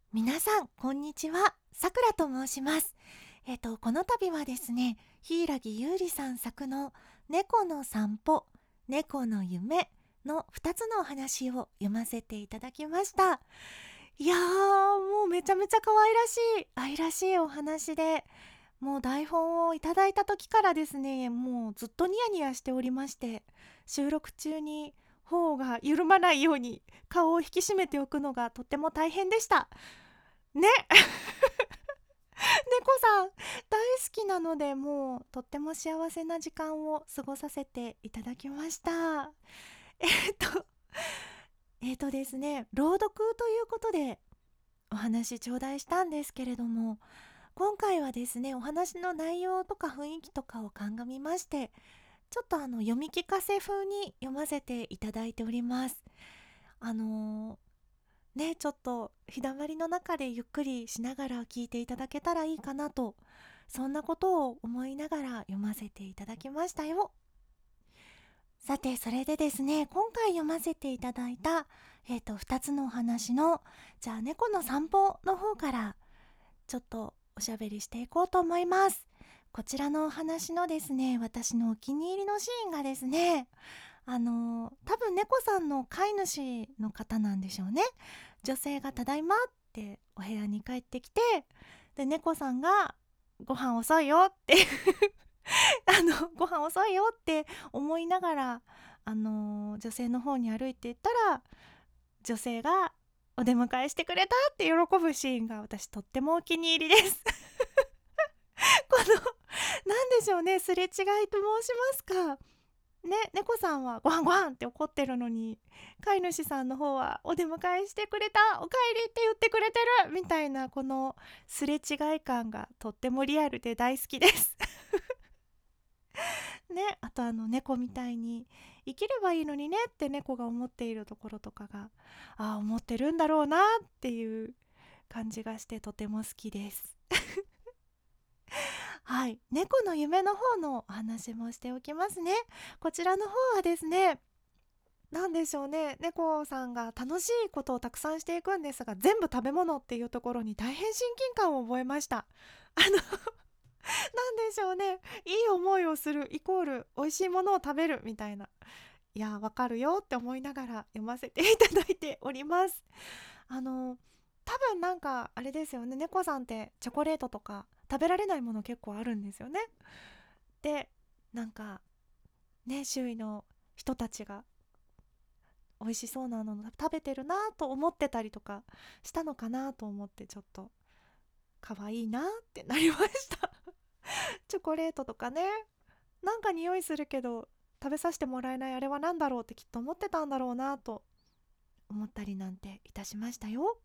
皆さんこんにちは、さくらと申します。この度はですね、柊優里さん作の猫の散歩、猫の夢の2つのお話を読ませていただきました。いやー、もうめちゃめちゃ可愛らしい愛らしいお話で、もう台本をいただいた時からですね、もうずっとニヤニヤしておりまして、収録中に頬が緩まないように顔を引き締めておくのがとっても大変でしたね。猫さん大好きなので、もうとっても幸せな時間を過ごさせていただきました。えっとですね、朗読ということでお話頂戴したんですけれども、今回はですね、お話の内容とか雰囲気とかを鑑みまして、ちょっと読み聞かせ風に読ませていただいております。あのちょっと日だまりの中でゆっくりしながら聞いていただけたらいいかなと、そんなことを思いながら読ませていただきましたよ。さて、それでですね、今回読ませていただいた、2つのお話の、じゃあ猫の散歩の方からちょっとおしゃべりしていこうと思います。こちらのお話のですね、私のお気に入りのシーンがですね、多分猫さんの飼い主の方なんでしょうね。女性がただいまってお部屋に帰ってきて、で猫さんがご飯遅いよってご飯遅いよって思いながら、女性の方に歩いていったら、女性がお出迎えしてくれたって喜ぶシーンが私とってもお気に入りですこのなんでしょうね、すれ違いと申しますかね、猫さんはご飯ご飯って怒ってるのに、飼い主さんの方はお出迎えしてくれた、おかえりって言ってくれてるみたいな、このすれ違い感がとってもリアルで大好きですね。あと猫みたいに生きればいいのにねって猫が思っているところとかが、思ってるんだろうなっていう感じがしてとても好きですはい、猫の夢の方のお話もしておきますね。こちらの方はですね、なんでしょうね、猫さんが楽しいことをたくさんしていくんですが、全部食べ物っていうところに大変親近感を覚えました。なんでしょうね、いい思いをするイコール美味しいものを食べるみたいな、いやわかるよって思いながら読ませていただいております。多分なんかあれですよね、猫さんってチョコレートとか食べられないもの結構あるんですよね。で、なんかね、周囲の人たちが美味しそうなの食べてるなと思ってたりとかしたのかなと思って、ちょっと可愛いなってなりましたチョコレートとかね、なんか匂いするけど食べさせてもらえない、あれは何だろうってきっと思ってたんだろうなと思ったりなんていたしましたよ。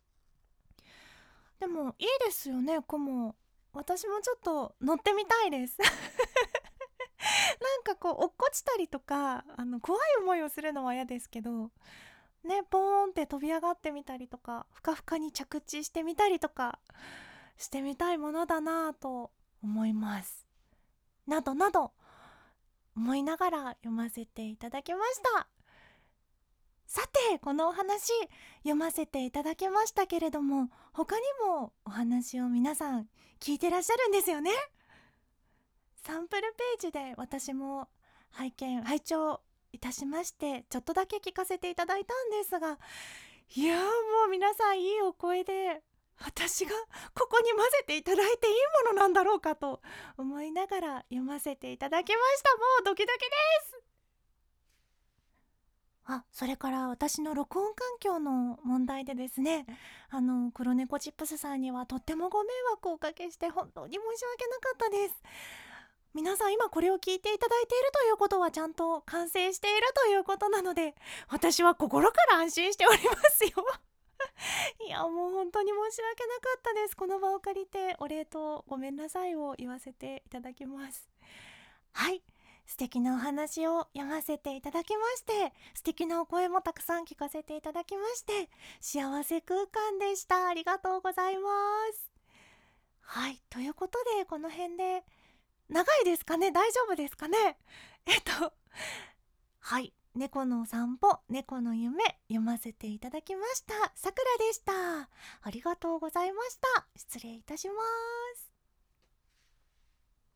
でもいいですよね、雲。私もちょっと乗ってみたいですなんかこう落っこちたりとか、怖い思いをするのは嫌ですけどね、ポーンって飛び上がってみたりとか、ふかふかに着地してみたりとかしてみたいものだなぁと思います。などなど思いながら読ませていただきました。さて、このお話読ませていただきましたけれども、他にもお話を皆さん聞いてらっしゃるんですよね。サンプルページで私も拝聴いたしまして、ちょっとだけ聞かせていただいたんですが、いやー、もう皆さんいいお声で、私がここに混ぜていただいていいものなんだろうかと思いながら読ませていただきました。もうドキドキです。それから私の録音環境の問題でですね、黒猫チップスさんにはとってもご迷惑をおかけして本当に申し訳なかったです。皆さん今これを聞いていただいているということはちゃんと完成しているということなので、私は心から安心しておりますよいや、もう本当に申し訳なかったです。この場を借りてお礼とごめんなさいを言わせていただきます。はい、素敵なお話を読ませていただきまして、素敵なお声もたくさん聞かせていただきまして、幸せ空間でした。ありがとうございます。はい、ということでこの辺で長いですかね、大丈夫ですかね。はい、 猫の散歩、猫の夢読ませていただきました。さくらでした。ありがとうございました。失礼いたします。